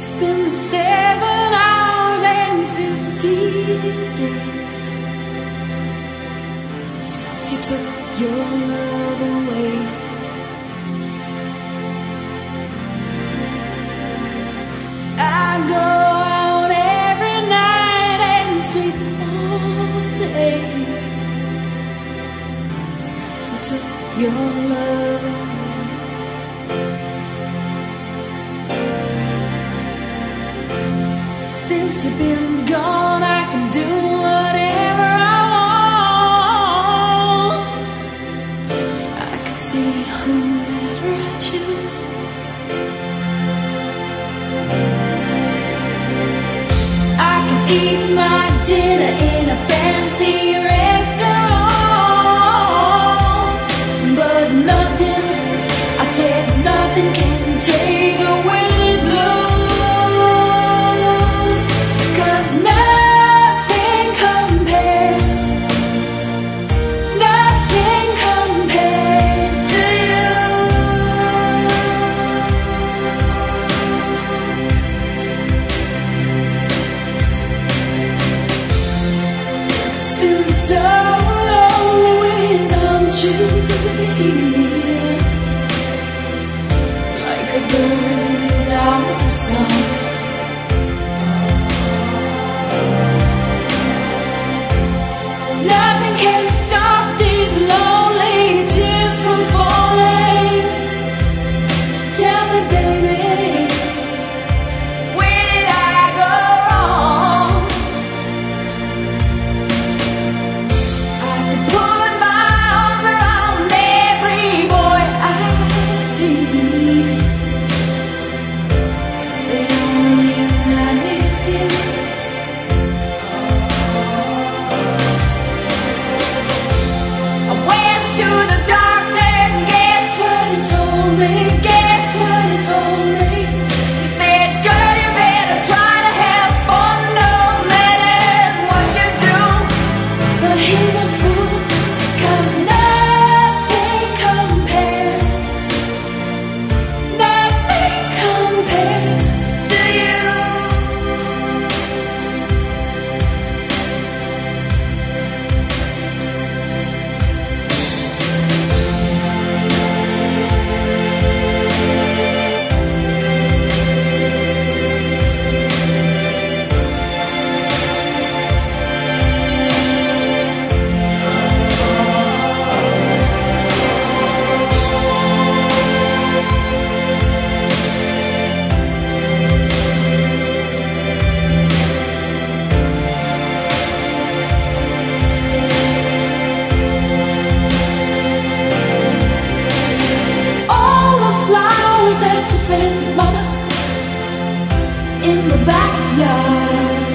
been 7 hours and 15 days since you took your love away. I go out every night and sleep all day since you took your love away. Since you've been gone, I can do whatever I want. I can see whomever I choose. I can eat my dinner in a fancy restaurant, but nothing, I said nothing can take away this love. So lonely without you here, like a bird without a song. Nothing can stop these lonely tears from falling. Tell me, baby, where did I go wrong? Put my arms around every boy I see. They only remind me of you. I went to the doctor and guess what he told me? Guess what he told me? He said, girl, you better try to have fun no matter what you do. But he's a fool, 'cause nothing compares to you. That you planted, mama, in the backyard.